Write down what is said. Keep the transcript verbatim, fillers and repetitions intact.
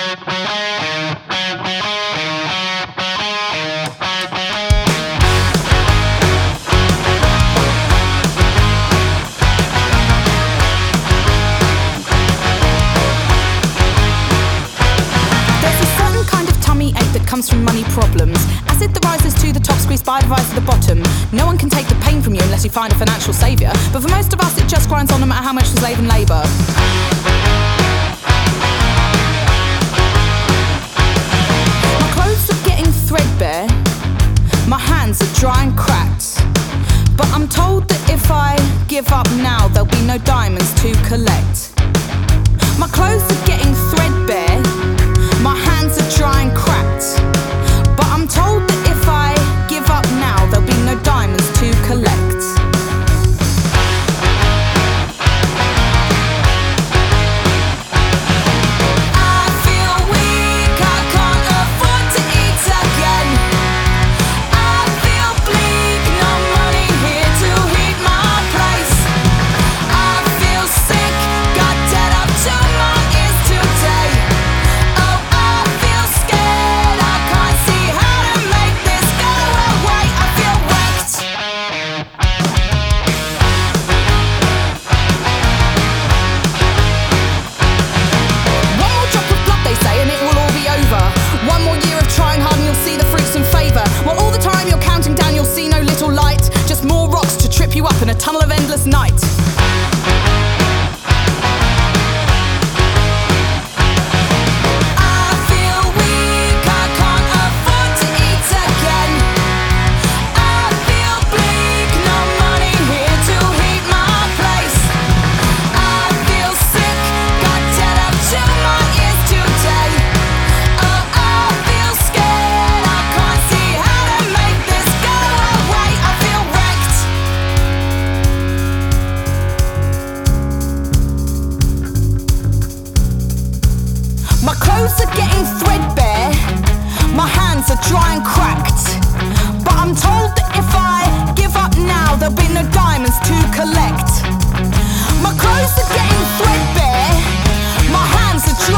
Comes from money problems. Acid that rises to the top, squeezed by the rise to the bottom. No one can take the pain from you unless you find a financial saviour. But for most of us, it just grinds on no matter how much we slave and labour. My clothes are getting threadbare. My hands are dry and cracked. But I'm told that if I give up now, there'll be no diamonds to collect. My clothes are getting threadbare. My hands are dry and cracked. But I'm told that if I give up now, there'll be no diamonds to collect. I feel weak, I can't afford to eat again. I feel bleak, no money here to heat my place. I feel sick, got dead up to my ears today. You up in a tunnel of endless night. I feel weak, I can't afford to eat again. I feel bleak, no money here to heat my place. I feel sick, got dead up to my ears today. Oh, I feel scared, I can't see how to make this go away. I feel wrecked. My clothes are getting threadbare. My hands are dry and cracked. But I'm told that if I give up now, there'll be no diamonds to collect. My clothes are getting threadbare. My hands are dry